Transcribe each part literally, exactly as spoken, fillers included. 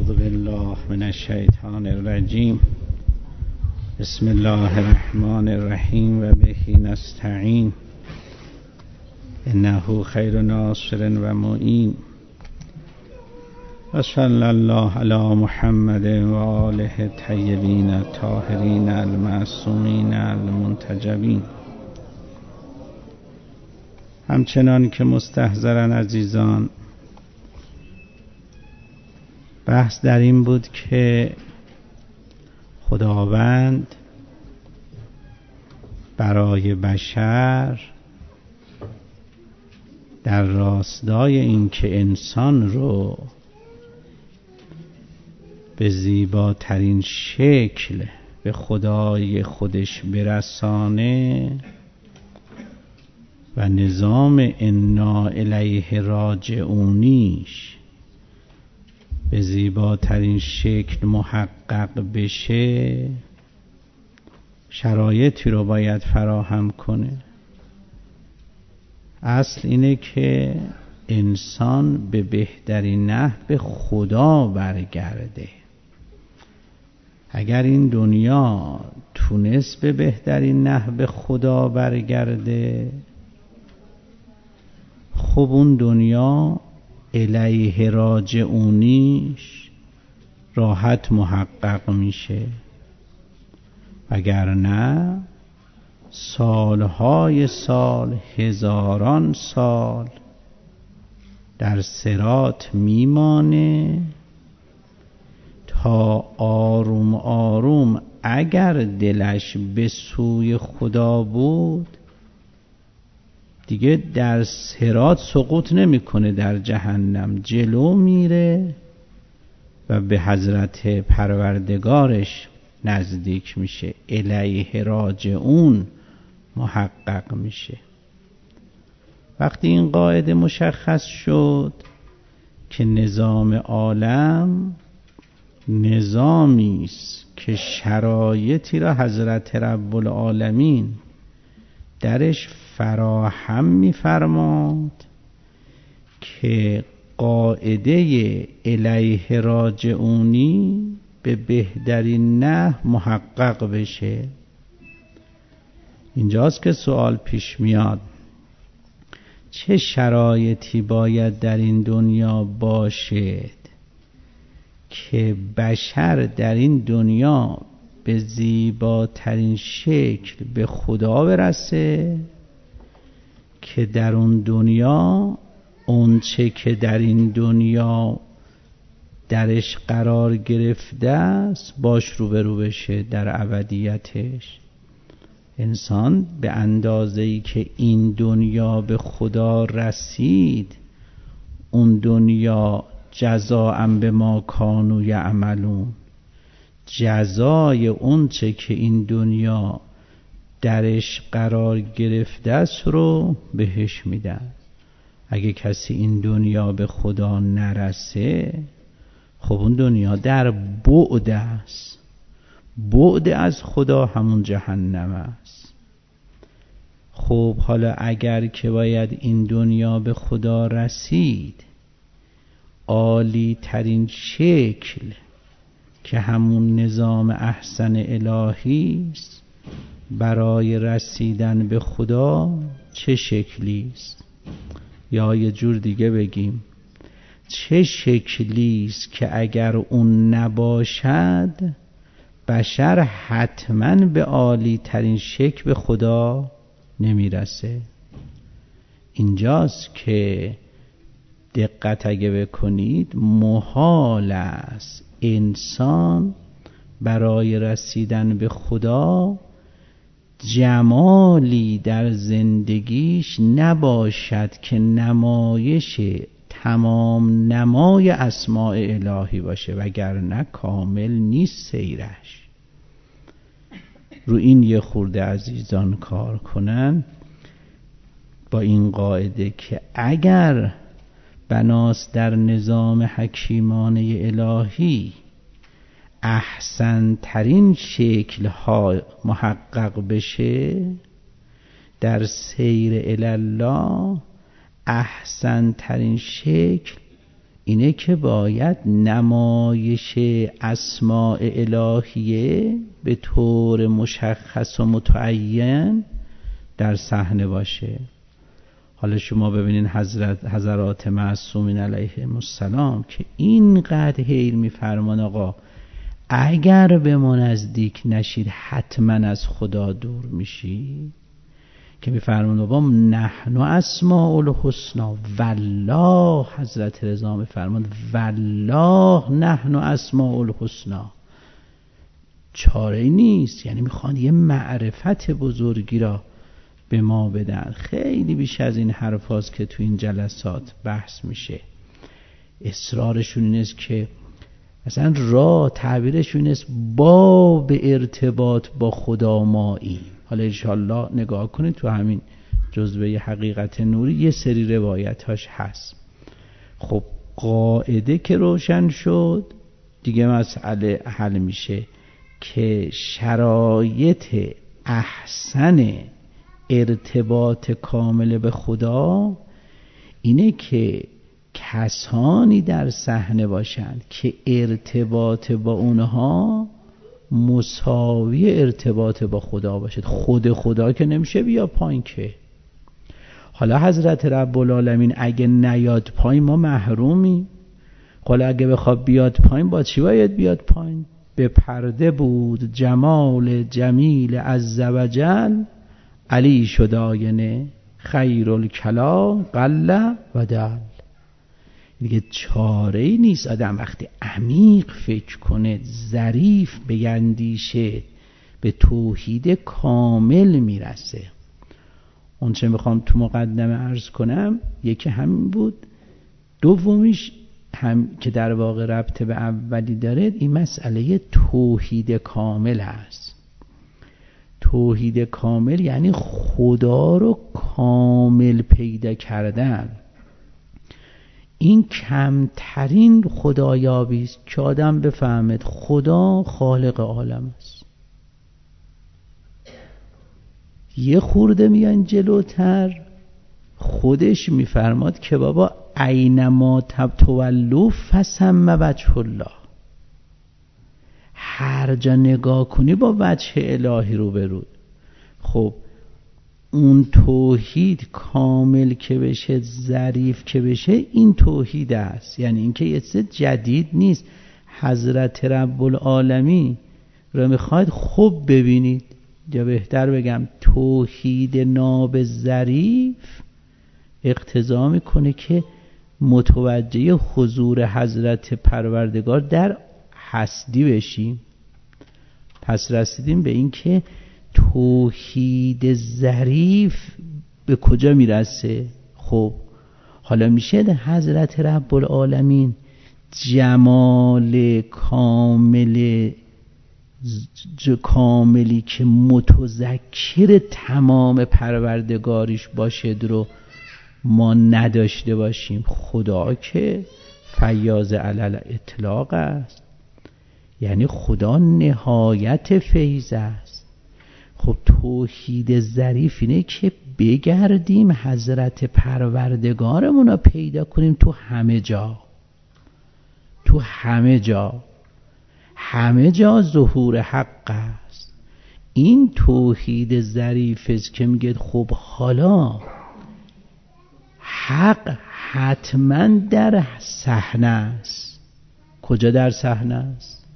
اعوذ بالله من الشیطان الرجیم. بسم الله الرحمن الرحیم و به نستعین. انه خیر ناصر و معین. و صلی الله علی محمد و آله الطیبین الطاهرین المعصومین المنتجبین. همچنان که مستحضرن عزیزان، بحث در این بود که خداوند برای بشر در راستای این که انسان رو به زیباترین شکل به خدای خودش برسانه و نظام انا الیه راجعونیش به زیباترین شکل محقق بشه، شرایطی رو باید فراهم کنه. اصل اینه که انسان به بهترین نحو به خدا برگرده. اگر این دنیا تونست به بهترین نحو به خدا برگرده، خب اون دنیا الیه راجعونیش راحت محقق میشه. وگرنه سالهای سال، هزاران سال در صراط میمانه تا آروم آروم اگر دلش به سوی خدا بود دیگه در صراط سقوط نمیکنه، در جهنم جلو میره و به حضرت پروردگارش نزدیک میشه، الیه راجعون محقق میشه. وقتی این قاعده مشخص شد که نظام عالم نظامی است که شرایطی را حضرت رب العالمین درش فراهم می‌فرماد که قاعده الیه راجعونی به بهترین نحو محقق بشه، اینجاست که سوال پیش میاد چه شرایطی باید در این دنیا باشد که بشر در این دنیا به زیباترین شکل به خدا برسه که در اون دنیا اون چه که در این دنیا درش قرار گرفته است باش روبرو بشه در ابدیتش. انسان به اندازه‌ای که این دنیا به خدا رسید، اون دنیا جزاء بما کانوا یعملون، جزای اون چه که این دنیا درش قرار گرفته است رو بهش میدن. اگه کسی این دنیا به خدا نرسه، خب اون دنیا در بعد است. بعد از خدا همون جهنم است. خب حالا اگر که باید این دنیا به خدا رسید، عالی ترین شکل که همون نظام احسن الهی است برای رسیدن به خدا چه شکلی است؟ یا یه جور دیگه بگیم چه شکلی است که اگر اون نباشد بشر حتما به عالی ترین شکل به خدا نمیرسه؟ اینجاست که دقت اگه بکنید محال است انسان برای رسیدن به خدا جمالی در زندگیش نباشد که نمایش تمام نمای اسماء الهی باشه، وگرنه کامل نیست سیرش. رو این یه خورده عزیزان کار کنن با این قاعده که اگر بناست در نظام حکیمانه الهی احسن ترین شکل ها محقق بشه، در سیر الی الله احسن ترین شکل اینه که باید نمایش اسماء الهیه به طور مشخص و متعین در صحنه باشه. حالا شما ببینین حضرت حضرات معصومین علیهم السلام که اینقدر حیل میفرمان آقا اگر به ما نزدیک نشید حتما از خدا دور میشی، که میفرمان بابا نحن اسماء الحسنا والله، حضرت رضا میفرمان والله نحن اسماء الحسنا، چاره نیست. یعنی میخوان یه معرفت بزرگی را به ما بدن. خیلی بیش از این حرف هاست که تو این جلسات بحث میشه. اصرارشون این است که مثلا را تعبیرشون این است با به ارتباط با خدا مایی. حالا انشاءالله نگاه کنید تو همین جزوه حقیقت نوری یه سری روایت هاش هست. خب قاعده که روشن شد دیگه مسئله حل میشه که شرایط احسن ارتباط کامل به خدا اینه که کسانی در صحنه باشند که ارتباط با اونها مساوی ارتباط با خدا باشد. خود خدا که نمیشه بیا پایین که. حالا حضرت رب العالمین اگه نیاد پایین ما محرومی. حالا اگه بخواد بیاد پایین با چی باید بیاد پایین؟ به پرده بود جمال جمیل عزوجل، علی شد آینه خیر الکلام قل و دل. دیگه چاره ای نیست آدم وقتی عمیق فکر کنه، ظریف بیندیشه، به توحید کامل میرسه. اون چه میخوام تو مقدمه عرض کنم یکی همین بود. دومیش هم که در واقع ربط به اولی داره این مسئله توحید کامل هست. توحید کامل یعنی خدا رو کامل پیدا کردن. این کمترین خدایابی است که آدم بفهمد خدا خالق عالم است. یه خورده میان جلوتر خودش میفرماد که بابا اینما تولوا فثم وجه الله، هر جا نگاه کنی با وجه الهی رو برود. خب اون توحید کامل که بشه، ظریف که بشه، این توحید است. یعنی اینکه یه چیز جدید نیست. حضرت رب العالمین رو میخواید خوب ببینید، یا بهتر بگم توحید ناب ظریف اقتضا میکنه که متوجه حضور حضرت پروردگار در هستی بشیم. پس رسیدیم به این که توحید ظریف به کجا میرسه؟ خب حالا میشه حضرت رب العالمین جمال کامل کاملی که متذکر تمام پروردگاریش باشد رو ما نداشته باشیم. خدا که فیاض علی اطلاق است، یعنی خدا نهایت فیض است. خب توحید ظریف اینه که بگردیم حضرت پروردگارمون رو پیدا کنیم تو همه جا، تو همه جا، همه جا ظهور حق است. این توحید ظریف است که میگه خب حالا حق حتما در صحنه است. کجا در صحنه است؟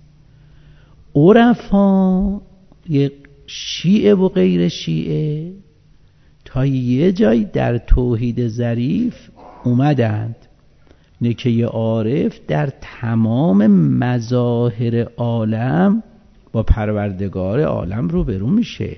عرفا یک شیعه و غیر شیعه تا یه جای در توحید ظریف اومدند. اینه که یه عارف در تمام مظاهر عالم با پروردگار عالم رو برو میشه.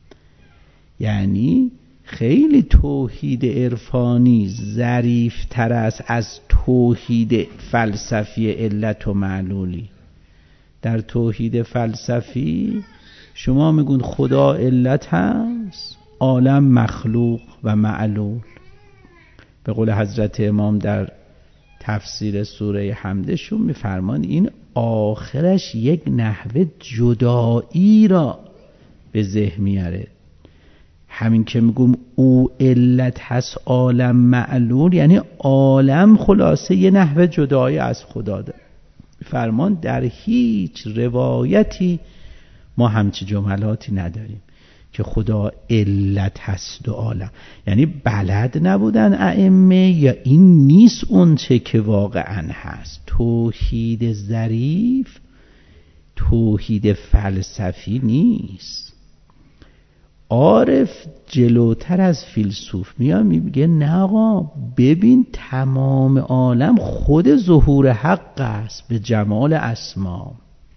یعنی خیلی توحید عرفانی ظریف تر است از توحید فلسفی علت و معلولی. در توحید فلسفی شما میگون خدا علت هست، عالم مخلوق و معلول. به قول حضرت امام در تفسیر سوره حمدشون میفرمان این آخرش یک نحوه جدایی را به ذهن میاره. همین که میگم او علت هست عالم معلول، یعنی عالم خلاصه یه نحو جدایی از خدا داره. فرمان در هیچ روایتی ما همچی جملاتی نداریم که خدا علت هست و عالم، یعنی بلد نبودن ائمه یا این نیست اون چه که واقعا هست. توحید ظریف توحید فلسفی نیست. عارف جلوتر از فیلسوف میاد میگه نه آقا ببین تمام عالم خود ظهور حق است به جمال اسما.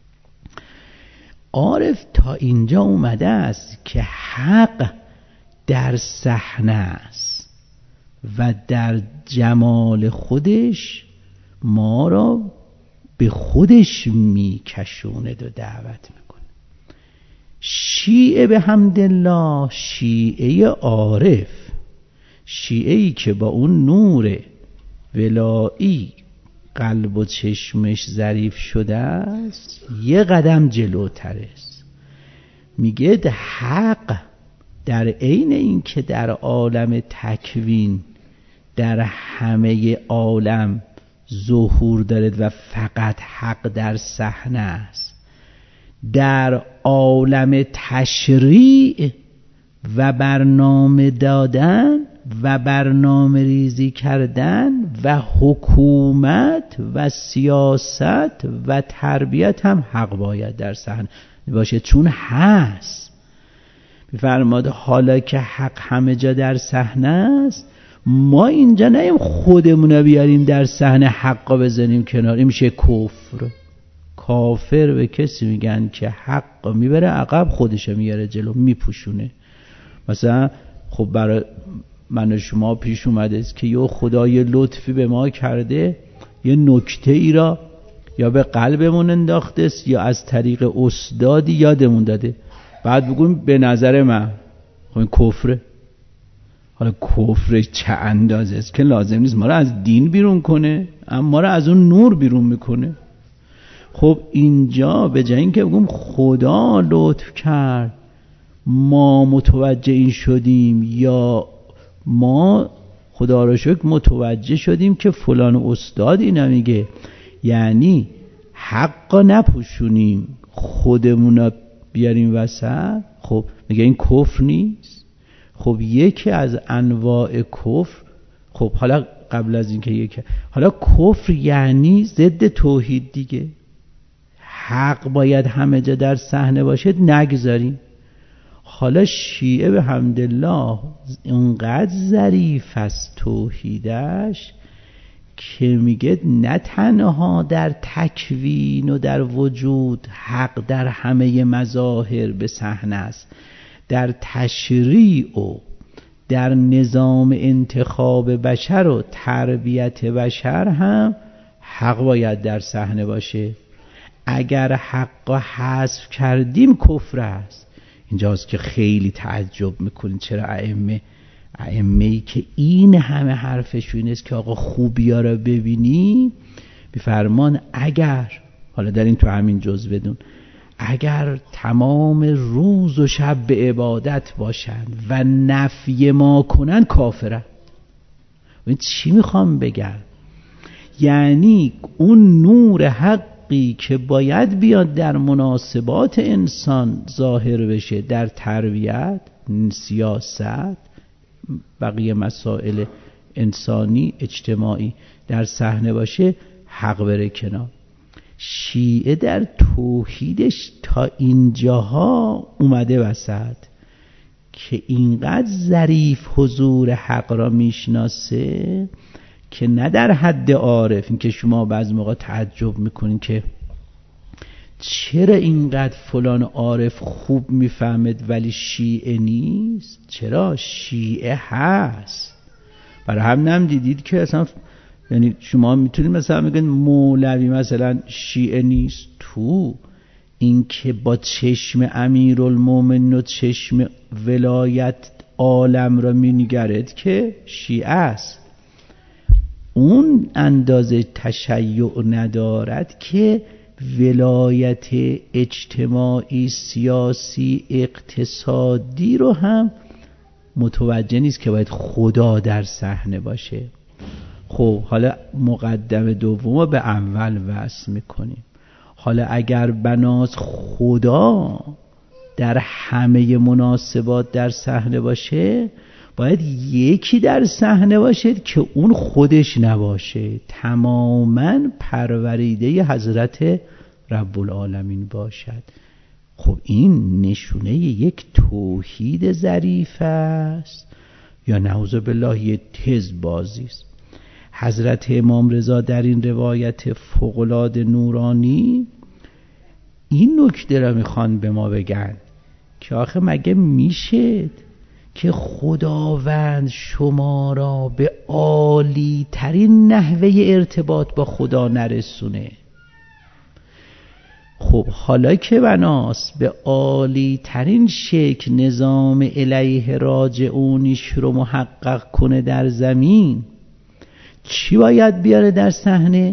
عارف تا اینجا اومده است که حق در صحنه است و در جمال خودش ما را به خودش میکشوند و دعوت میکنه. شیعه به حمدالله، شیعه عارف، شیعه‌ای که با اون نور ولایی قلب و چشمش ظریف شده است، یه قدم جلوتر است. میگه حق در عین این که در عالم تکوین در همه عالم ظهور دارد و فقط حق در صحنه است، در عالم تشریع و برنامه دادن و برنامه ریزی کردن و حکومت و سیاست و تربیت هم حق باید در صحنه باشه، چون هست. بفرماد حالا که حق همه جا در صحنه است، ما اینجا نیم خودمون رو بیاریم در صحنه حق بزنیم کنار، این میشه کفر. کافر به کسی میگن که حق میبره عقب، خودشو میاره جلو، میپوشونه. مثلا خب برای من و شما پیش اومده است که یه خدای لطفی به ما کرده، یه نکته ای را یا به قلبمون انداخته است یا از طریق استادی یادمون داده، بعد بگویم به نظر من خب این کفره. حالا کفر چه اندازه است که لازم نیست ما را از دین بیرون کنه، اما ما را از اون نور بیرون میکنه. خب اینجا به جای اینکه بگم خدا لطف کرد ما متوجه این شدیم، یا ما خدا را شکر متوجه شدیم که فلان استاد اینا میگه، یعنی حق نپوشونیم خودمون بیاریم وسط، خب میگه این کفر نیست. خب یکی از انواع کفر، خب حالا قبل از اینکه یکی حالا کفر یعنی ضد توحید دیگه. حق باید همه جا در صحنه باشه، نگذاریم. حالا شیعه به حمدالله اونقدر ظریف است توحیدش که میگه نه تنها در تکوین و در وجود حق در همه مظاهر به صحنه است، در تشریع و در نظام انتخاب بشر و تربیت بشر هم حق باید در صحنه باشه. اگر حق حذف کردیم کفر است. اینجاست که خیلی تعجب میکنین چرا ائمه ائمه‌ای که این همه حرفشون است که آقا خوبیا رو ببینی، بفرمان اگر حالا در این تو همین جز بدون، اگر تمام روز و شب به عبادت باشن و نفی ما کنن کافرن. این چی میخوام بگم؟ یعنی اون نور حقی که باید بیاد در مناسبات انسان ظاهر بشه، در تربیت، سیاست، بقیه مسائل انسانی اجتماعی در صحنه باشه، حق بره کنار. شیعه در توحیدش تا اینجاها اومده وسط که اینقدر ظریف حضور حق را میشناسه که نه در حد عارف، این که شما بعضی موقع تعجب میکنین که چرا اینقدر فلان عارف خوب میفهمد ولی شیعه نیست. چرا؟ شیعه هست. برای هم نم دیدید که اصلا، یعنی شما میتونید مثلا بگید مولوی مثلا شیعه نیست، تو این که با چشم امیرالمومنین و چشم ولایت عالم را مینگرد که شیعه است. اون اندازه تشیع ندارد که ولایت اجتماعی، سیاسی، اقتصادی رو هم متوجه نیست که باید خدا در صحنه باشه. خب حالا مقدم دوم به اول وصل میکنیم. حالا اگر بناس خدا در همه مناسبات در صحنه باشه، باید یکی در صحنه باشد که اون خودش نباشه، تماما پروریده حضرت رب العالمین باشد. خب این نشونه یک توحید ظریف است یا نعوذ بالله یک تز بازی است؟ حضرت امام رضا در این روایت فوق‌العاده نورانی این نکته را میخوان به ما بگن که آخه مگه میشه که خداوند شما را به عالی ترین نحوه ارتباط با خدا نرسونه؟ خب حالا که بناس به عالی ترین شکل نظام الیه راجعونیش رو محقق کنه در زمین، چی باید بیاره در صحنه؟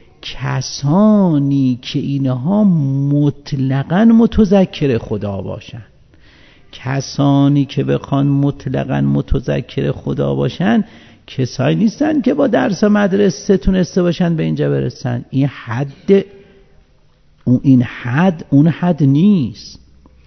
کسانی که اینها مطلقاً متذکر خدا باشن. کسانی که بخوان مطلقاً متذکر خدا باشن کسایی نیستن که با درس مدرسه تونسته باشن به اینجا برسن. این حد اون این حد اون حد نیست.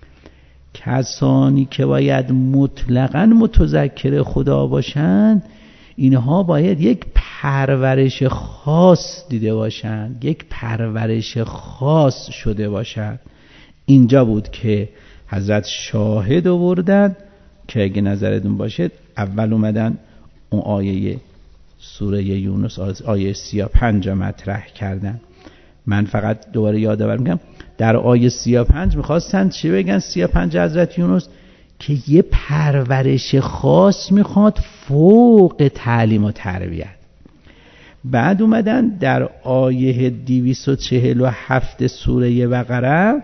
کسانی که باید مطلقاً متذکر خدا باشن، اینها باید یک پرورش خاص دیده باشند، یک پرورش خاص شده باشند. اینجا بود که حضرت شاهد آوردن که اگه نظرتون باشه اول اومدن اون آیه سوره یونس آیه سی و پنج مطرح کردن. من فقط دوباره یادآور میکنم در آیه سی و پنج میخواستن چی بگن؟ سی و پنج حضرت یونس که یه پرورش خاص میخواد فوق تعلیم و تربیت. بعد اومدن در آیه دویست و چهل و هفت سوره بقره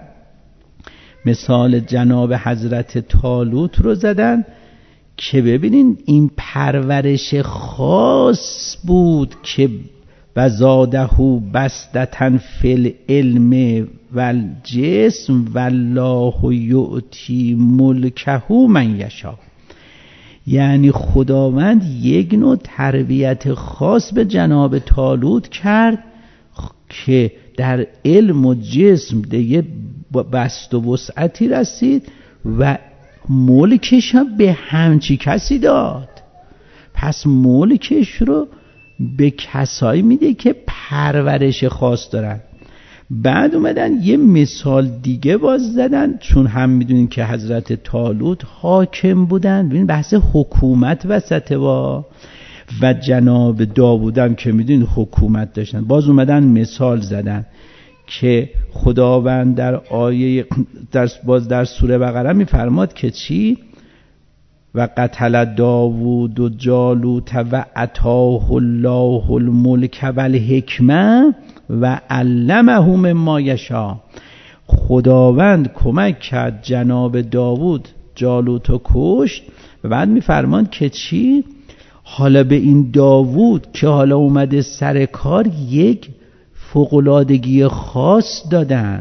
مثال جناب حضرت طالوت رو زدن که ببینین این پرورش خاص بود که وزاده بسطة فی العلم والجسم والله یؤتی ملکه من یشاء. یعنی خداوند یک نوع تربیت خاص به جناب طالوت کرد که در علم و جسم دیگه بست و وسعتی رسید و ملکش هم به همچی کسی داد. پس ملکش رو به کسایی میده که پرورش خاص دارن. بعد اومدن یه مثال دیگه باز زدن، چون هم میدونین که حضرت طالوت حاکم بودن، ببین بحث حکومت وسطه با و جناب داوود هم که میدونین حکومت داشتن. باز اومدن مثال زدن که خداوند در آیه در باز در سوره بقره میفرماد که چی؟ و قتل داوود و جالوت و اتاه الله الملک و الحکمه و علمه مما یشاء. خداوند کمک کرد جناب داوود جالوت رو کشت و بعد میفرماند که چی؟ حالا به این داوود که حالا اومده سر کار یک فوق‌العادگی خاص دادن.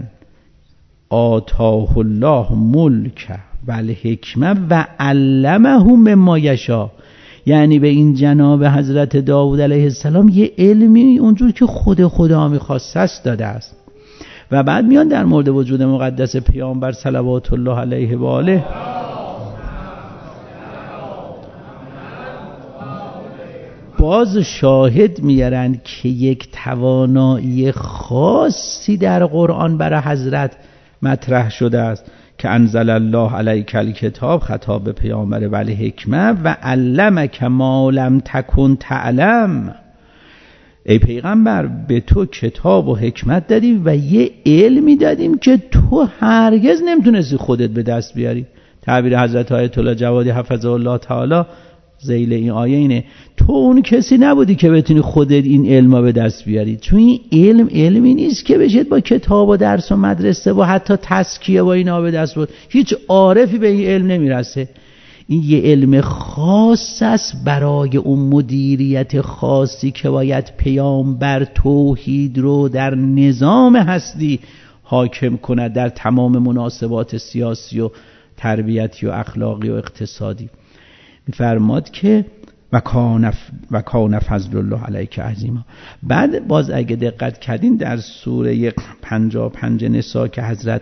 آتاه الله ملک و الحکمه و علمه مما یشاء. یعنی به این جناب حضرت داوود علیه السلام یه علمی اونجور که خود خدا میخواست داده است. و بعد میان در مورد وجود مقدس پیامبر صلوات الله علیه و آله باز شاهد میارن که یک توانایی خاصی در قرآن برای حضرت مطرح شده است که انزل الله علیک الکتاب، خطاب به پیامبر و الحکمه و علمک ما لم تکن تعلم. ای پیغمبر به تو کتاب و حکمت دادیم و یه علمی دادیم که تو هرگز نمیتونستی خودت به دست بیاری. تعبیر حضرت آیت الله جوادی حفظه الله تعالی ذیل این آیه اینه تو اون کسی نبودی که بتونی خودت این علم به دست بیاری، چون این علم علمی نیست که بشه با کتاب و درس و مدرسه و حتی تزکیه و اینا به دست بود. هیچ عارفی به این علم نمیرسه. این یه علم خاص است برای اون مدیریت خاصی که باید پیامبر توحید رو در نظام هستی حاکم کند در تمام مناسبات سیاسی و تربیتی و اخلاقی و اقتصادی. میفرماد که و کان و کان فضل الله علیک عظیما. بعد باز اگه دقت کردین در سوره پنجاه و پنج نساء که حضرت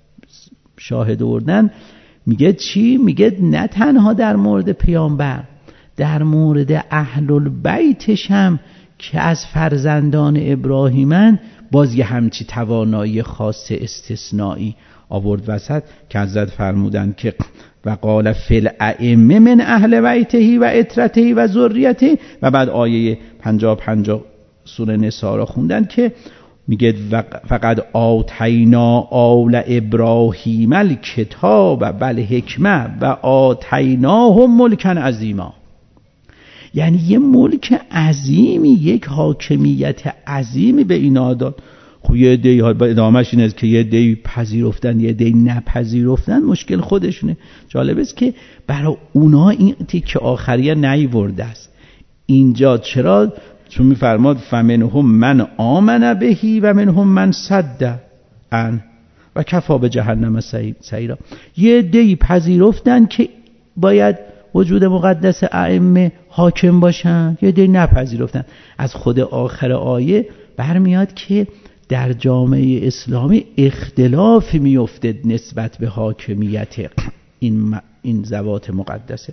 شاهد آوردن میگه چی؟ میگه نه تنها در مورد پیامبر، در مورد اهل البیتش هم که از فرزندان ابراهیمن باز یه همچی توانایی خاص استثنایی آورد وسط که حضرت فرمودن که و قال فی الائمه من اهل بیته و عترته و ذریته. و بعد آیه پنجاه پنجاه سوره نساء را خوندن که میگه فقط آتینا آل ابراهیم الکتاب و الحکمه و آتیناهم ملکا عظیما. یعنی یه ملک عظیمی، یک حاکمیت عظیمی به اینا داد. خب یه عده‌ای ها ادامهش اینه که یه عده‌ای پذیرفتن، یه عده‌ای نپذیرفتن، مشکل خودشونه. جالب است که برای اونا این تیکه آخریه نیورده است اینجا. چرا؟ چون میفرماد فمنهم من آمن بهی و منهم من صد ان و کفا به جهنم سعیرا. یه عده‌ای پذیرفتن که باید وجود مقدس ائمه حاکم باشن، یه عده‌ای نپذیرفتن. از خود آخر آیه برمیاد که در جامعه اسلامی اختلافی میفته نسبت به حاکمیت این این ذوات مقدسه.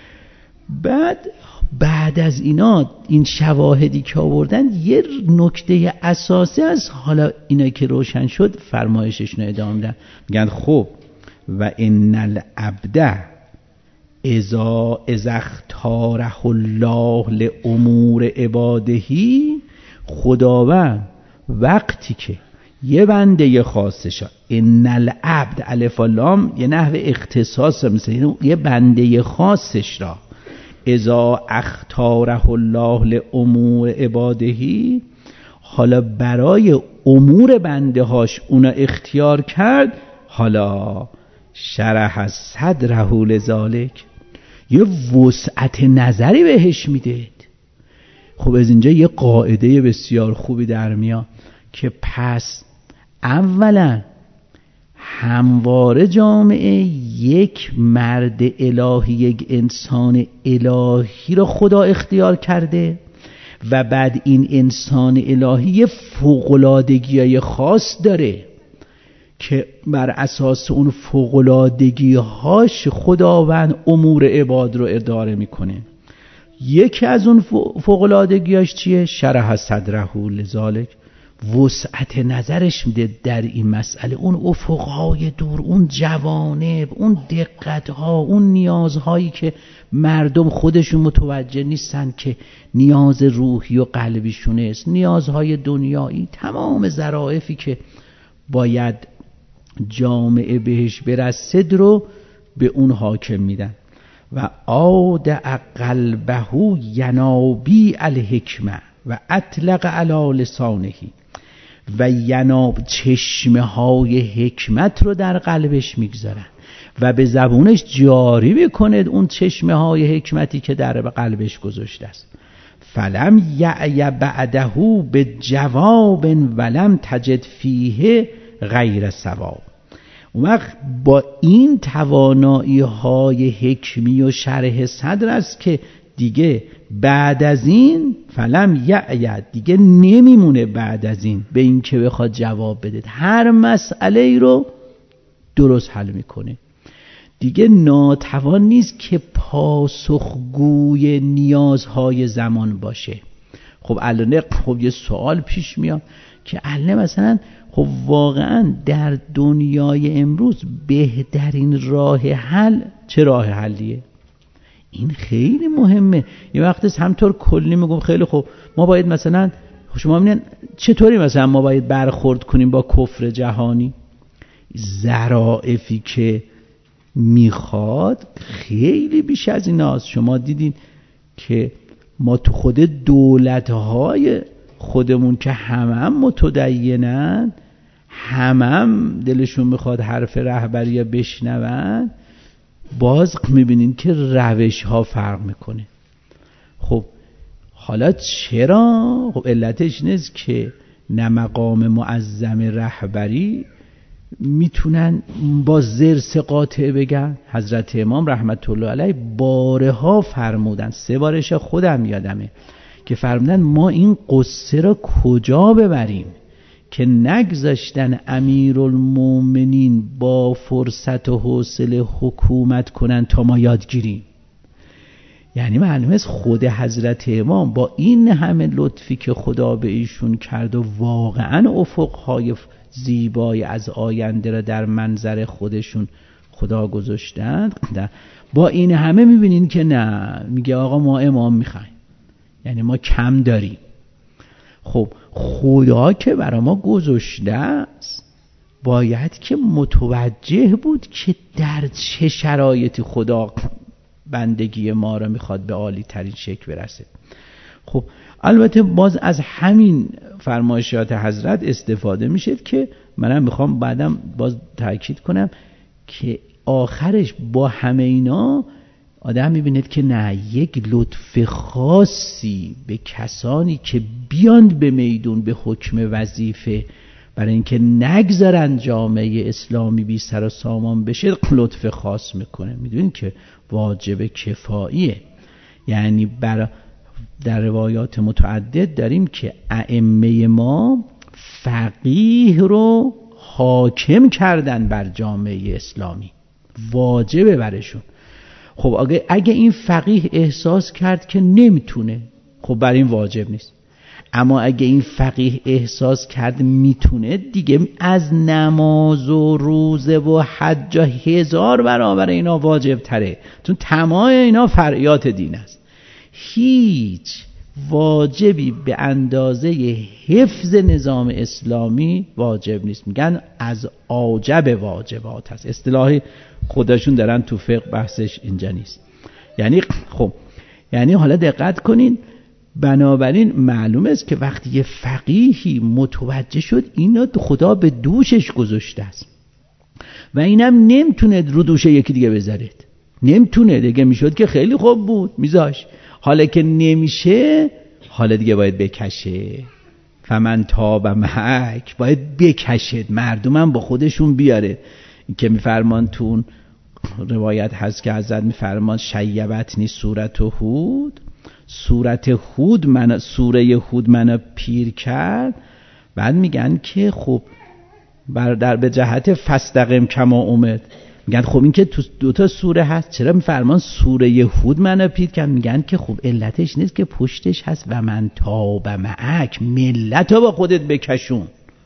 بعد بعد از اینا این شواهدی که آوردن یه نکته اساسی از حالا اینا که روشن شد فرمایششون رو ادامه میدن. میگن خب و ان العبد اذا اذا اختاره الله لامور عبادهی، خداوند وقتی که یه بنده خاصش، ان العبد الف و لام یه نحو اختصاص، مثل یه بنده خاصش را اذا اختاره الله لامور عبادهی، حالا برای امور بنده هاش اونا اختیار کرد، حالا شرح صدره لذالک، یه وسعت نظری بهش میده. خب از اینجا یه قاعده بسیار خوبی در میاد که پس اولا همواره جامعه یک مرد الهی، یک انسان الهی را خدا اختیار کرده و بعد این انسان الهی یه فوق‌العادگی‌های خاص داره که بر اساس اون فوق‌العادگی‌هاش خداوند امور عباد رو اداره میکنه. یکی از اون فوق‌العادگی‌هاش چیه؟ شرح صدره لذالک، وسعت نظرش میده در این مسئله، اون افقهای دور، اون جوانب، اون دقتها، اون نیازهایی که مردم خودشون متوجه نیستن که نیاز روحی و قلبیشونه است، نیازهای دنیایی، تمام ظرافی که باید جامعه بهش برسد رو به اون حاکم میدن. و آدع قلبه ینابی الحکمه و اطلق علی لسانه، و یناب چشمه های حکمت رو در قلبش میگذارن و به زبونش جاری میکنه اون چشمه های حکمتی که در قلبش گذاشته است. فلم یعی بعده به جواب ولم تجد فیه غیر ثواب. اون وقت با این توانایی های حکمی و شرح صدر است که دیگه بعد از این فلم یعید، دیگه نمیمونه بعد از این به این که بخواد جواب بده، هر مسئله ای رو درست حل میکنه، دیگه ناتوان نیست که پاسخگوی نیازهای زمان باشه. خب الان خب یه سوال پیش میاد که الان مثلا خب واقعا در دنیای امروز بهترین راه حل چه راه حلیه؟ این خیلی مهمه. یه وقتی همطور کلی میگم خیلی خوب ما باید مثلا شما میگن چطوری مثلا ما باید برخورد کنیم با کفر جهانی؟ ظرافی که میخواد خیلی بیش از این هست. شما دیدین که ما تو خود دولت‌های خودمون که همم متدینن، همم دلشون میخواد حرف رهبری بشنون، باز میبینین که روش ها فرق میکنه. خب حالا چرا؟ خب علتش نیست که نه مقام معظم رهبری میتونن با ضرس قاطع بگن. حضرت امام رحمت الله علیه بارها فرمودن، سه بارش خودم یادمه که فرمودن ما این قصه را کجا ببریم که نگذاشتن امیرالمومنین با فرصت و حوصله حکومت کنن تا ما یادگیریم. یعنی معلومه است خود حضرت امام با این همه لطفی که خدا به ایشون کرد و واقعا افقهای زیبای از آینده را در منظر خودشون خدا گذاشتند، با این همه میبینین که نه، میگه آقا ما امام میخوایم، یعنی ما کم داریم. خب خدا که برای ما گذاشته است باید که متوجه بود که در چه شرایطی خدا بندگی ما را میخواد به عالی ترین شکل برسه. خب البته باز از همین فرمایشات حضرت استفاده میشه که منم میخوام بعدم باز تاکید کنم که آخرش با همه اینا آدم میبیند که نه، یک لطف خاصی به کسانی که بیاند به میدون به حکم وظیفه برای اینکه نگذارن جامعه اسلامی بی سر و سامان بشه لطف خاص میکنه. میدونید که واجب کفاییه، یعنی برای در روایات متعدد داریم که ائمه ما فقیه رو حاکم کردن بر جامعه اسلامی، واجبه برشون. خب اگه, اگه این فقیه احساس کرد که نمیتونه، خب بر این واجب نیست. اما اگه این فقیه احساس کرد میتونه، دیگه از نماز و روزه و حج هزار برابر اینا واجب تره، چون تمام اینا فرعیات دین است. هیچ واجبی به اندازه حفظ نظام اسلامی واجب نیست. میگن از اوجب واجبات هست، اصطلاحی خودشون دارن تو فقه، بحثش اینجا نیست. یعنی خب یعنی حالا دقت کنین، بنابراین معلوم است که وقتی یه فقیهی متوجه شد اینا خدا به دوشش گذاشته است و اینم نمیتونه رو دوش یکی دیگه بذاره، نمیتونه دیگه، میشد که خیلی خوب بود میذاش، حالا که نمیشه حالا دیگه باید بکشه. فمن تاب معک، باید بکشد، مردمم با خودشون بیاره. این که میفرمان تو اون روایت هست که حضرت میفرمان شیبتنی سورت هود، سورت هود من سوره هود منو پیر کرد. بعد میگن که خب در به جهت فاستقم کما امرت، میگن خب این که تو دو تا سوره هست، چرا میفرمان سوره هود منو پیر کرد؟ میگن که خب علتش نیست که پشتش هست و من تاب معک، ملتو با خودت بکشون.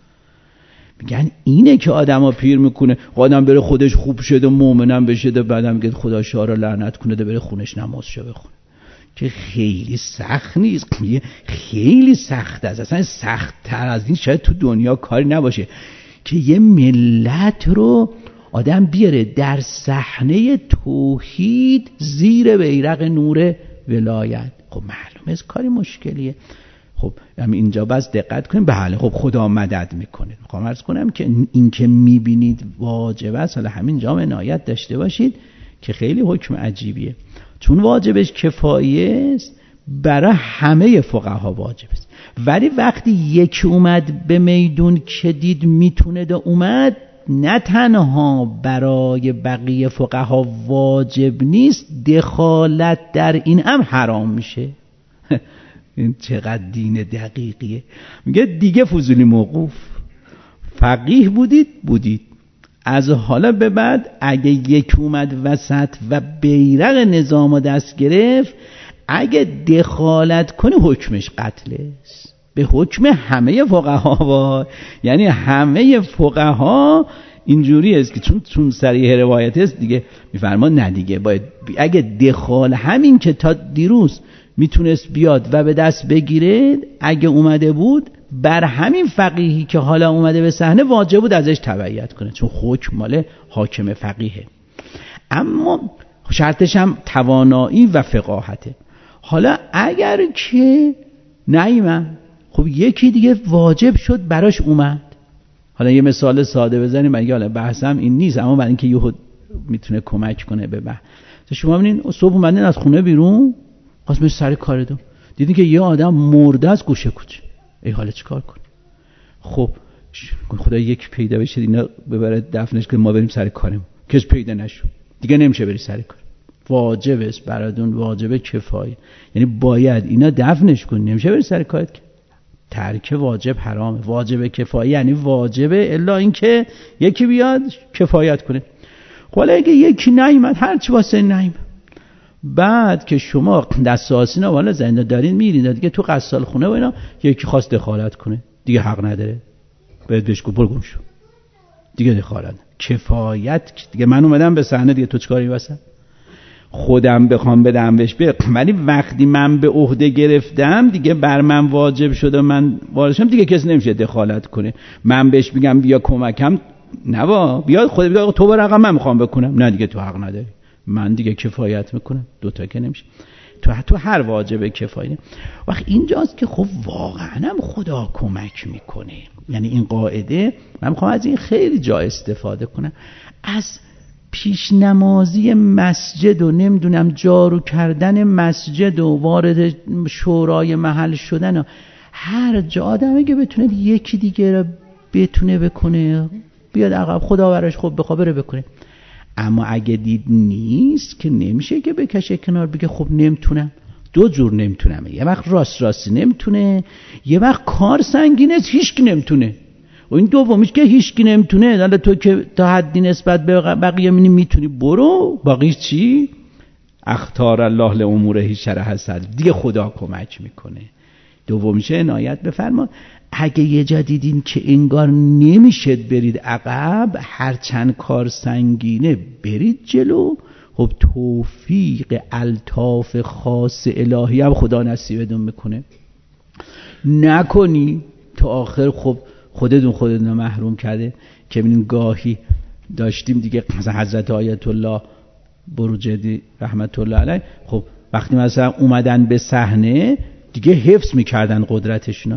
میگن اینه که آدمو پیر میکنه، آدم بره خودش خوب شده مؤمنم بشه، بعدم میگه خدا شاه لعنت کنه، بره خونش نمازشو بخونه، که خیلی سخت نیست، خیلی سخت است، اصلا سخت تر از این شاید تو دنیا کاری نباشه که یه ملت رو آدم بیاره در صحنه توحید زیر بیرق نور ولایت. خب معلومه از کاری مشکلیه. خب همین اینجا بس دقت کنیم. بله خب خدا مدد میکنه. میخوام عرض کنم که این که میبینید واجب است، حالا همین جا عنایت داشته باشید که خیلی حکم عجیبیه، چون واجبش کفاییه است، برای همه فقها واجب است. ولی وقتی یکی اومد به میدون که دید میتونه ده اومد، نه تنها برای بقیه فقها واجب نیست، دخالت در این هم حرام میشه. این چقدر دین دقیقیه. میگه دیگه فضولی موقوف، فقیه بودید بودید، از حالا به بعد اگه یک اومد وسط و بیرق نظام دست گرفت، اگه دخالت کنه حکمش قتله است، به حکم همه فقها. یعنی همه فقها اینجوری است که چون چون صریح روایت است دیگه میفرمان نه دیگه باید اگه دخال همین که تا دیروز میتونست بیاد و به دست بگیره، اگه اومده بود بر همین فقیهی که حالا اومده به صحنه واجب بود ازش تبعیت کنه، چون حکم مال حاکم فقیهه. اما شرطش هم توانایی و فقاهته. حالا اگر که نیامد، خب یکی دیگه واجب شد براش اومد. حالا یه مثال ساده بزنیم، مگه حالا بحثم این نیست، اما برای اینکه یهو میتونه کمک کنه به بحث. شما ببینید صبح اومدین از خونه بیرون، خواست سر کار دو، دیدین که یه آدم مرده از گوشه کوچه، ای حالا چیکار کنی؟ خب خدا یک پیدا بشه اینا ببره دفنش که ما بریم سر کاریم، کس پیدا نشد دیگه نمیشه بری سر کار. واجبه است براتون، واجبه کفایه، یعنی باید اینا دفنش کنی، نمیشه بری سر کارت. ترک واجب حرامه. واجب کفایه یعنی واجبه الا اینکه یکی بیاد کفایت کنه. حالا اگه یکی نیامد، هر چی واسه نیامد، بعد که شما دست آسینا والا زنده دارین میرین دیگه تو غسال خونه و اینا، یکی خواست دخالت کنه دیگه حق نداره، باید بهش گفت برو گم شو دیگه دخالت. کفایت دیگه من اومدم به صحنه دیگه، تو چیکاری واسه خودم بخوام بدم بهش بره، ولی وقتی من به عهده گرفتم دیگه بر من واجب شده، من وارشم دیگه کسی نمیشه دخالت کنه. من بهش میگم بیا کمکم، نه با بیاد خود بیا تو با رقم من میخوام بکنم، نه دیگه تو حق نداری، من دیگه کفایت میکنم. دوتا که نمیشه، تو تو هر واجبه کفایت. وقت اینجاست که خب واقعا هم خدا کمک میکنه. یعنی این قاعده من میخوام از این خیلی جا استفاده کنم، از پیش نمازی مسجد و نمیدونم جارو کردن مسجد و وارد شورای محل شدن و هر جا آدم اگه بتونه یکی دیگه رو بتونه بکنه، بیاد عقب، خدا براش خب بخواه بره بکنه. اما اگه دید نیست که نمیشه که بکشه کنار بگه خب نمیتونم. دو جور نمیتونم، یه وقت راست راستی نمیتونه، یه وقت کار سنگینه هیچ کی نمیتونه. و این دومیش که هیچ کی نمیتونه، حالا تو که تا حدی نسبت به بقیه میتونی برو، باقی چی؟ اختار الله لاموره شرح صدر، دیگه خدا کمک میکنه. دومیش عنایت بفرما. اگه یه جا دیدین که انگار نمیشد برید عقب، هر چند کار سنگینه برید جلو، خب توفیق الطاف خاص الهی هم خدا نصیبتون میکنه. نکنی تا آخر خب خودتون خودتون محروم کرده. که ببینین گاهی داشتیم دیگه، مثلا حضرت آیت الله بروجردی رحمت الله علیه، خب وقتی مثلا اومدن به صحنه دیگه حفظ میکردن قدرتشون،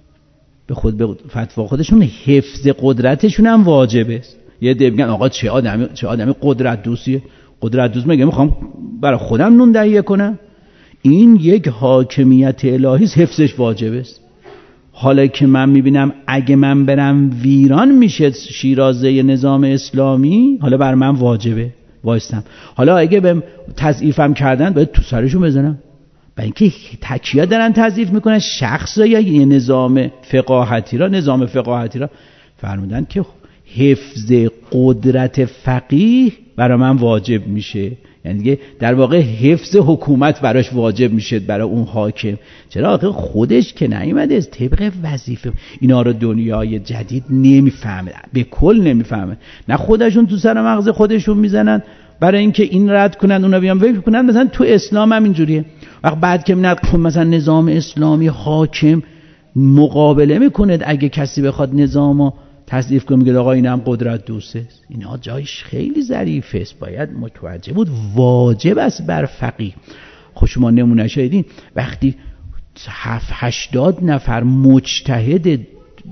به خود به فتوا خودشون حفظ قدرتشون هم واجبه. یه ده میگن آقا چه آدمی چه آدمی قدرت دوستیه، قدرت دوست میگه میخوام برای خودم نون دهیه کنم. این یک حاکمیت الهی است، حفظش واجبه است. حالا که من میبینم اگه من برم ویران میشه شیرازه نظام اسلامی، حالا بر من واجبه وایستم. حالا اگه بهم تضعیفم کردن باید تو سرشون بزنم، برای اینکه تکیه دارن تضعیف میکنن شخص یا یه نظام فقاهتی را. نظام فقاهتی را فرمودن که حفظ قدرت فقیه برای من واجب میشه، یعنی دیگه در واقع حفظ حکومت براش واجب میشه برای اون حاکم. چرا؟ آخه خودش که نیومده از طبق وظیفه. اینا رو دنیای جدید نمیفهمه، به کل نمیفهمه. نه خودشون تو سر مغز خودشون میزنن برای اینکه این رد کنن اونا بیان وقت کنن. مثلا تو اسلام هم اینجوریه، وقت بعد که مثلا نظام اسلامی حاکم مقابله میکنه، اگه کسی بخواد نظامو تصدیف کنه میگه آقا اینم قدرت دوسته. اینا جایش خیلی ظریفه است، باید متوجه بود واجب است بر فقیه. خب شما نمونه شاهدین وقتی هفت هشتاد نفر مجتهد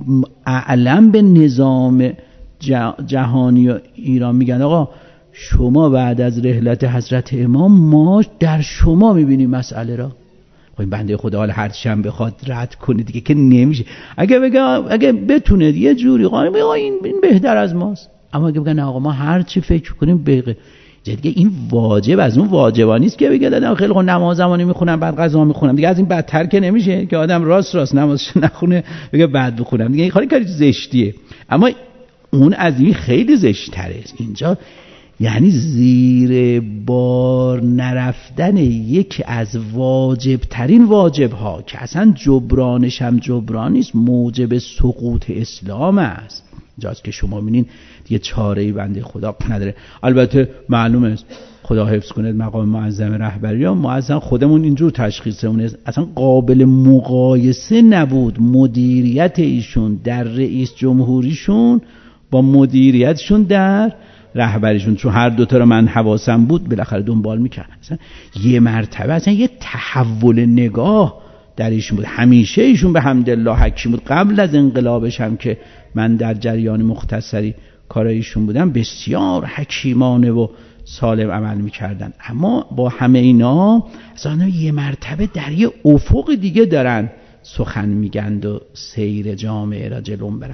اعلم به نظام جهانی و ایران میگن آقا شما بعد از رحلت حضرت امام ما در شما میبینیم مسئله را. این بنده خدا حال هر چند بخواد رد کنه دیگه که نمیشه. اگه بگه اگه بتونه یه جوری قانون بگه این این بهتر از ماست، اما اگه بگه آقا ما هر چی فکر کنیم بگه دیگه این واجب از اون واجبانی است که بگه دادم خیلی خب نماز زمانی میخونم بعد قضا میخونم، دیگه از این بدتر که نمیشه که آدم راست راست نمازش نخونه بگه بعد بخونم، دیگه این خالی کاری زشتیه. اما اون از این خیلی زشت‌تره. اینجا یعنی زیر بار نرفتن یکی از واجب ترین واجب ها که اصلا جبرانش هم جبران نیست، موجب سقوط اسلام است. جاست که شما ببینین دیگه چاره‌ای بنده خدا نداره. البته معلومه خدا حفظ کنه مقام معظم رهبری ها، ما اصلا خودمون اینجور تشخیصمون اصلا قابل مقایسه نبود مدیریت ایشون در رئیس جمهوریشون با مدیریتشون در رهبریشون، چون هر دوتا رو من حواسم بود بالاخره دنبال میکردم. اصلا یه مرتبه اصلا یه تحول نگاه در ایشون بود. همیشه ایشون به حمدالله حکیم بود. قبل از انقلابش هم که من در جریان مختصری کارایشون بودم بسیار حکیمانه و سالم عمل میکردن. اما با همه اینا اصلا یه مرتبه در یه افق دیگه دارن سخن میگند و سیر جامعه را جلو برن.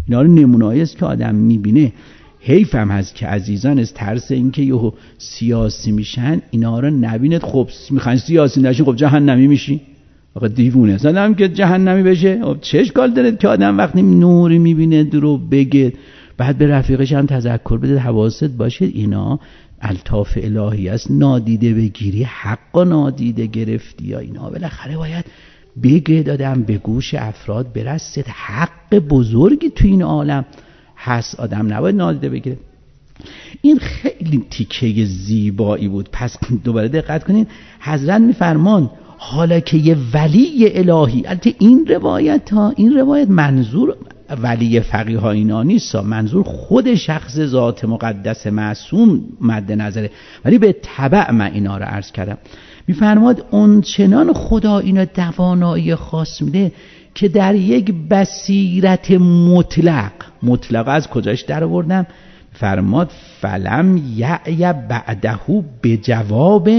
اینا رو نمونه‌ای است که آدم میبینه. حیف هم هست که عزیزان از ترس اینکه یهو سیاسی میشن اینا رو نبیند. خب میخوان سیاسی نشین، خب جهنمی میشی. آقا دیوونه زدم که جهنمی بشه. خب چه اشکال داره که آدم وقتی نوری میبینه درو بگه، بعد به رفیقش هم تذکر بده حواست باشه اینا الطاف الهی است، نادیده بگیری حق نادیده گرفتی یا اینا بالاخره باید بگه دادم به گوش افراد برسید. حق بزرگی تو این عالم هست، آدم نباید نادیده بگیره. این خیلی تیکه زیبایی بود. پس دوباره دقت کنین، حضرت میفرمان حالا که یه ولی الهی، البته این روایت ها این روایت منظور ولی فقیه ها اینا نیست، منظور خود شخص ذات مقدس معصوم مد نظره، ولی به تبع من اینا رو عرض کردم. میفرماد اون چنان خدا اینا توانایی خاص میده که در یک بصیرت مطلق، مطلق از کجاش در آوردم؟ فرماد فلم یعی بعده به جواب،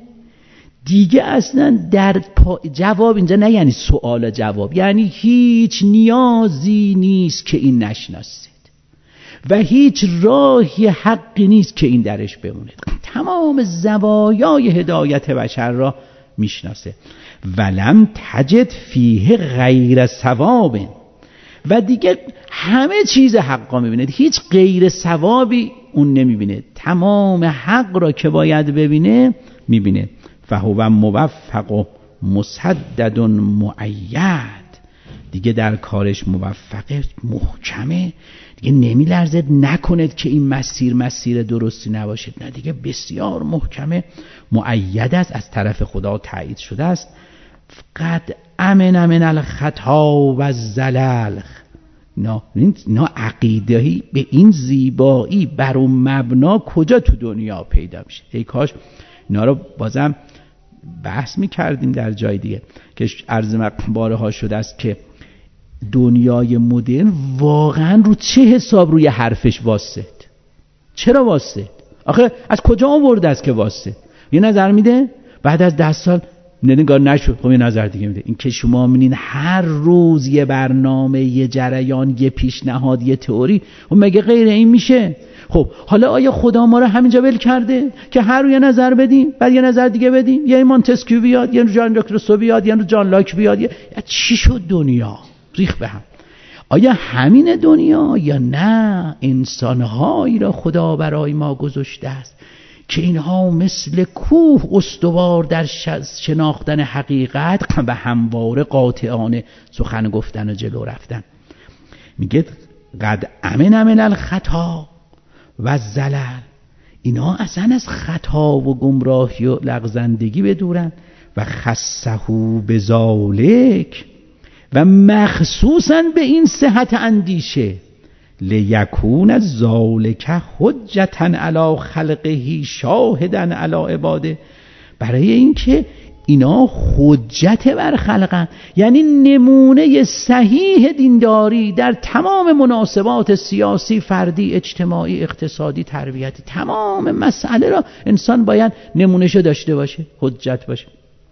دیگه اصلا در پا... جواب اینجا نه یعنی سوال جواب، یعنی هیچ نیازی نیست که این نشناسید و هیچ راهی حقی نیست که این درش بمونه. تمام زوایای هدایت بشر را میشناسه. ولم تجد فیه غیر ثواب، و دیگه همه چیز حقا میبینه، هیچ غیر ثوابی اون نمیبینه، تمام حق را که باید ببینه میبینه. فهو موفق و مسدد مؤید، دیگه در کارش موفقه، محکمه، دیگه نمیلرزه، نکند که این مسیر مسیر درستی نباشه، نه دیگه بسیار محکمه، مؤید است، از طرف خدا تایید شده است. قد امن من الخطا و الزلل. نه نه عقیدهی به این زیبایی بر اون مبنا کجا تو دنیا پیدا میشه؟ ای کاش اینا رو بازم بحث میکردیم در جای دیگه که عرض باره ها شده است که دنیای مدرن واقعا رو چه حساب روی حرفش واسه؟ چرا واسه؟ آخه از کجا آورده است که واسه؟ یه نظر میده بعد از ده سال نگار نشد، خب یه نظر دیگه میده. این که شما میبینین هر روز یه برنامه، یه جریان، یه پیشنهاد، یه تئوری، خب مگه غیر این میشه؟ خب حالا آیا خدا ما رو همینجا ول کرده که هر رو یه نظر بدیم بعد یه نظر دیگه بدیم، یا مونتسکیو بیاد، یا جان لاک روسو بیاد، یا جان لاک بیاد، یا چی شد دنیا ریخ به هم؟ آیا همین دنیا یا نه انسانهایی را خدا برای ما گذاشته است که اینها مثل کوه استوار در شناختن حقیقت و همواره قاطعانه سخن گفتن و جلو رفتن؟ میگه قد امن من الخطا و زلل، اینا اصلا از خطا و گمراهی و لغزندگی بدورن. و خصه بذالک، و مخصوصا به این صحت اندیشه، لیکون ذالک حجتا علی خلقه شاهدا علی عباده، برای اینکه اینا حجت بر خلقن، یعنی نمونه صحیح دینداری در تمام مناسبات سیاسی، فردی، اجتماعی، اقتصادی، تربیتی، تمام مسئله را انسان باید نمونهشو داشته باشه، حجت باشه.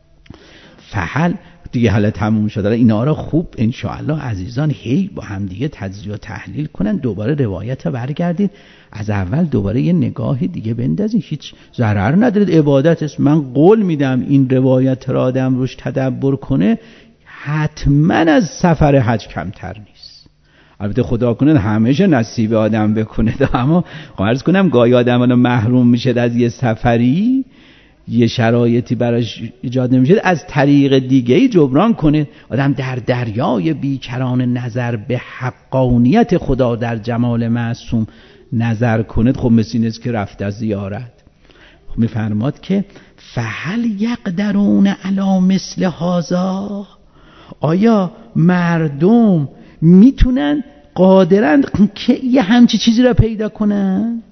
فحل دیگه حالا تموم شد. اینا را خوب انشاءالله عزیزان هی با هم دیگه تجزیه و تحلیل کنن، دوباره روایت برگردید، از اول دوباره یه نگاهی دیگه بندازین، هیچ ضرر ندارد، عبادت است. من قول میدم این روایت را آدم روش تدبر کنه حتما از سفر حج کمتر نیست. البته خدا کنه همیشه نصیب آدم بکنه، اما عرض کنم گاهی آدم محروم میشه از یه سفری، یه شرایطی براش ایجاد نمیشه، از طریق دیگه‌ای جبران کنه. آدم در دریای بیکران نظر به حقانیت خدا در جمال معصوم نظر کنه، خب مثل این است که رفته از زیارت. خب میفرماد که فهل یقدرون علی مثل هذا، آیا مردم میتونن قادرن که یه همچی چیزی را پیدا کنن؟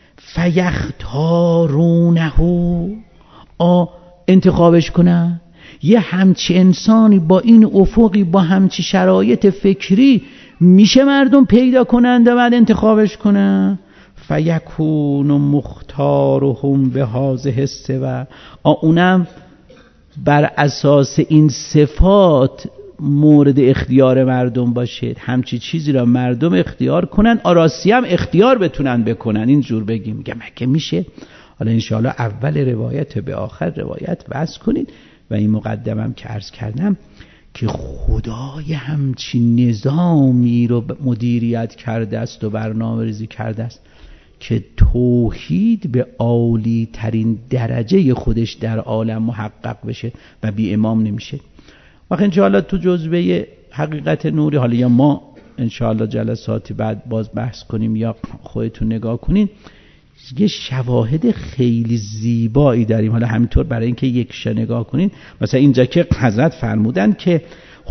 فیختارونه، آ انتخابش کنن؟ یه همچی انسانی با این افقی، با همچی شرایط فکری میشه مردم پیدا کنند و بعد انتخابش کنن؟ فیکون مختارهم به هذه الصفه، اونم بر اساس این صفات مورد اختیار مردم باشه، همچی چیزی را مردم اختیار کنن، آراسی هم اختیار بتونن بکنن. اینجور بگیم میگم مگه میشه؟ حالا انشاءالله اول روایت به آخر روایت وصل کنید. و این مقدمم که عرض کردم که خدای همچین نظامی رو مدیریت کرده است و برنامه ریزی کرده است که توحید به عالی ترین درجه خودش در عالم محقق بشه و بی امام نمیشه. وقتی انشاءالله تو جزوه حقیقت نوری، حالا یا ما انشاءالله جلساتی بعد باز بحث کنیم یا خودتون نگاه کنین، یه شواهد خیلی زیبایی داریم. حالا همینطور برای اینکه یکش نگاه کنین، مثلا اینجا که حضرت فرمودن که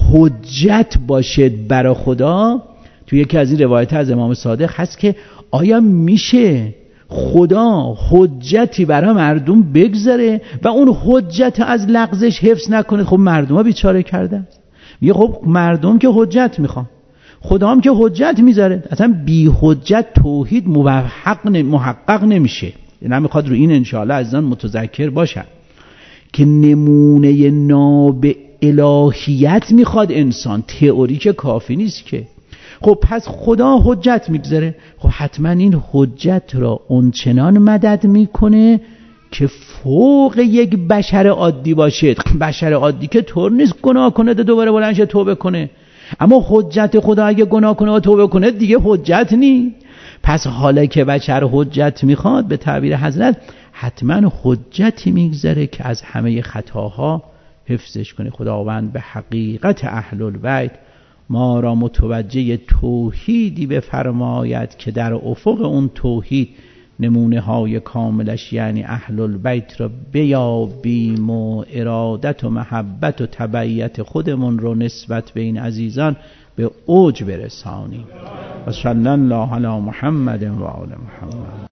حجت باشد برای خدا، تو یکی از این روایت از امام صادق هست که آیا میشه خدا حجتی برای مردم بگذاره و اون حجت از لغزش حفظ نکنه؟ خب مردم ها بیچاره کردن. میگه خب مردم که حجت میخوان، خدا هم که حجت میذاره، اصلا بی حجت توحید محقق محقق نمیشه. یعنی میخواد رو این انشاءالله عزیزان متذکر باشن که نمونه ناب الهیت میخواد انسان، تئوری که کافی نیست که. خب پس خدا حجت میگذاره، خب حتما این حجت را اونچنان مدد میکنه که فوق یک بشر عادی باشه. بشر عادی که طور نیست گناه کنه دوباره بلند شه توبه کنه، اما حجت خدا اگه گناه کنه و توبه کنه دیگه حجت نی. پس حالا که بشر حجت میخواد، به تعبیر حضرت حتما حجتی میگذاره که از همه خطاها حفظش کنه. خداوند به حقیقت اهل البیت ما را متوجه توحیدی بفرماید که در افق اون توحید نمونه های کاملش یعنی اهل البیت را بیابیم و ارادت و محبت و تبعیت خودمون رو نسبت به این عزیزان به اوج برسانیم. و صلی الله علی محمد و آل محمد.